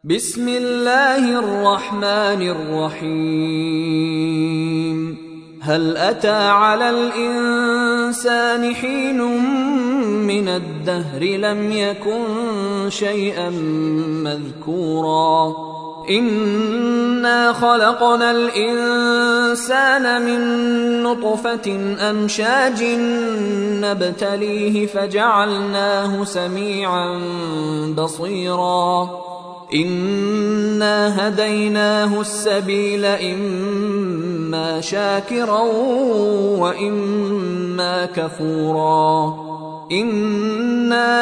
بسم الله الرحمن الرحيم هل أتى على الإنسان حين من الدهر لم يكن شيئا مذكورا إنا خلقنا الإنسان من نطفة أمشاج نبتليه فجعلناه سميعا بصيرا إنا هديناه السبيل إما شاكرا وإما كفورا إنا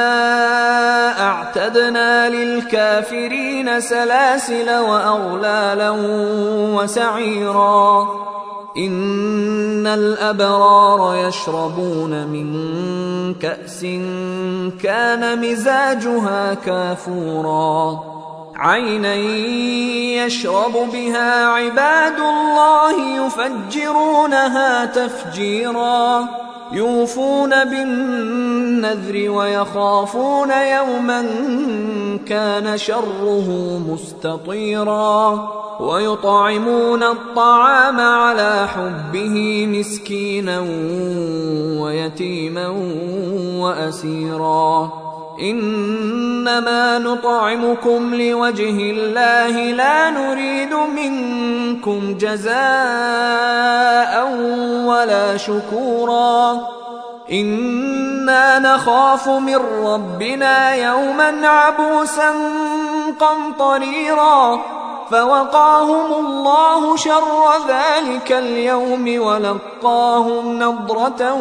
أعتدنا للكافرين سلاسل وأغلالا وسعيرا إن الأبرار يشربون من كأس كان مزاجها كافورا عينا يشرب بها عباد الله يفجرونها تفجيرا يوفون بالنذر ويخافون يوما كان شره مستطيرا ويطعمون الطعام على حبه مسكينا ويتيما وأسيرا إنما نطعمكم لوجه الله لا نريد منكم جزاء ولا شكورا إنا نخاف من ربنا يوما عبوسا قمطريرا فوقاهم الله شر ذلك اليوم ولقاهم نضرة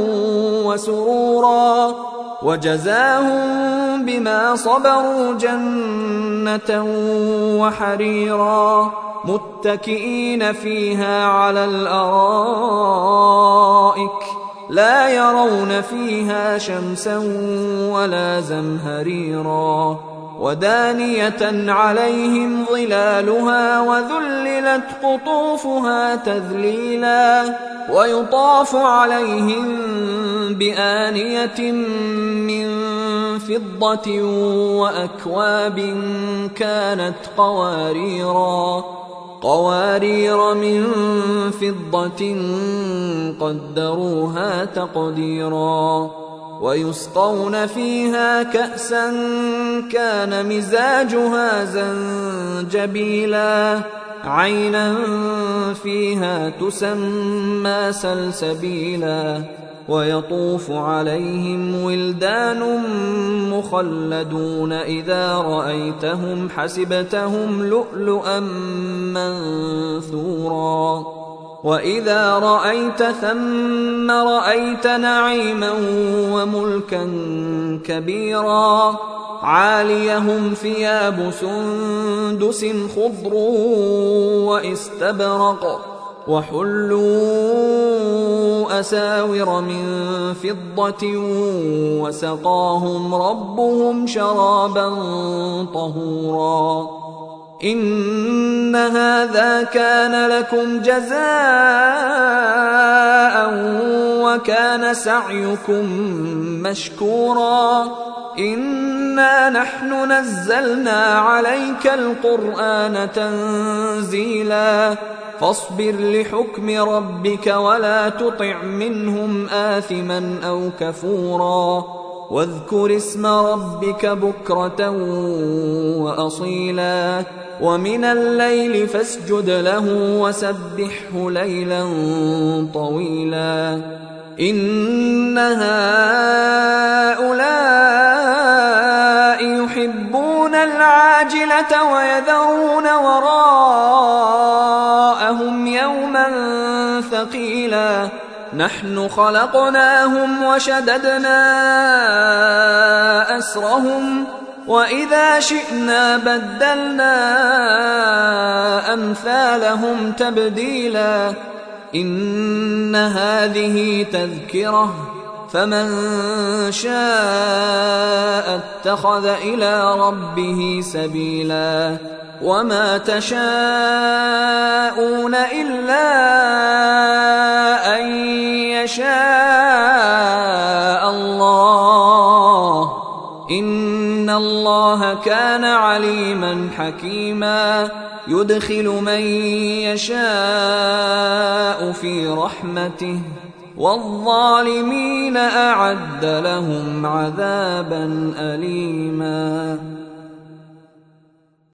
وسرورا وجزاهم بما صبروا جنة وحريرا متكئين فيها على الأرائك لا يرون فيها شمسا ولا زمهريرا ودانية عليهم ظلالها وذللت قطوفها تذليلا ويطاف عليهم بآنية من فضة وأكواب كانت قوارير من فضة قدروها تقديرا ويسقون فيها كأسا كان مزاجها زنجبيلا عينا فيها تسمى سلسبيلا ويطوف عليهم ولدان مخلدون إذا رأيتهم حسبتهم لؤلؤا منثورا وإذا رأيت ثم رأيت نعيما وملكا كبيرا عاليهم ثياب سندس خضر واستبرق وحلوا أساور من فضة وسقاهم ربهم شرابا طهورا إن هذا كان لكم جزاء وكان سعيكم مشكورا إنا نحن نزلنا عليك القرآن تنزيلا فاصبر لحكم ربك ولا تطع منهم آثما أو كفورا واذكر اسم ربك بكرة وأصيلا ومن الليل فاسجد له وسبحه ليلا طويلا إن هؤلاء يحبون العاجلة ويذرون وراءهم يوما ثقيلا نحن خلقناهم وشددنا أسرهم وإذا شئنا بدلنا أمثالهم تبديلا إن هذه تذكرة فمن شاء اتخذ إلى ربه سبيلا وما تشاءون إلا أن يشاء الله إن الله الله كان عليما حكيما يدخل من يشاء في رحمته والظالمين أعد لهم عذابا أليما.